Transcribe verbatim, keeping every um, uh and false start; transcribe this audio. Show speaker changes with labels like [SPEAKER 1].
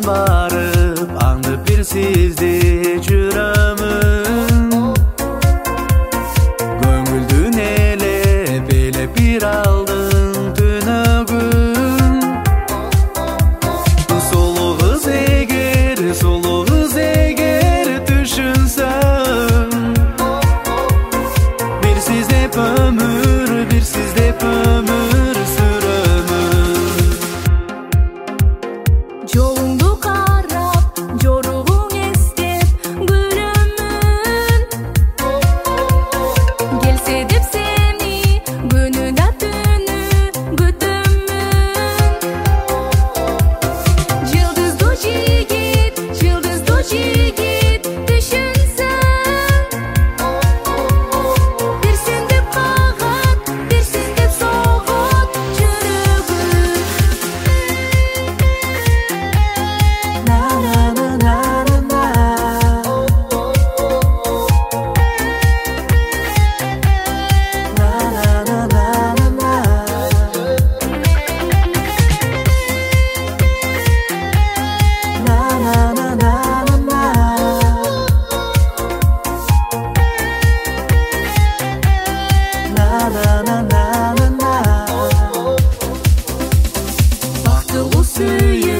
[SPEAKER 1] барып аңдып бир сизди жүрөмүн. Көңүлдүн элеп элеп бир алдың түнөгүн. Сулуу кыз эгер, сулуу кыз эгер түшүнсөң, бир сиз деп өмүр, бир сиз деп өмүр сүрөмүн.
[SPEAKER 2] Жолуңду карап, жоругуң эстеп күлөмүн. Келсе деп сени күнү да түнү күтөмүн. Жылдыздуу жигит, жылдыздуу жигит түшүнсөң, бирсиң деп кагат, бирсиң деп согот жүрөгүм.
[SPEAKER 1] На на на на на на на на на на на на на Бактылуу сүйүү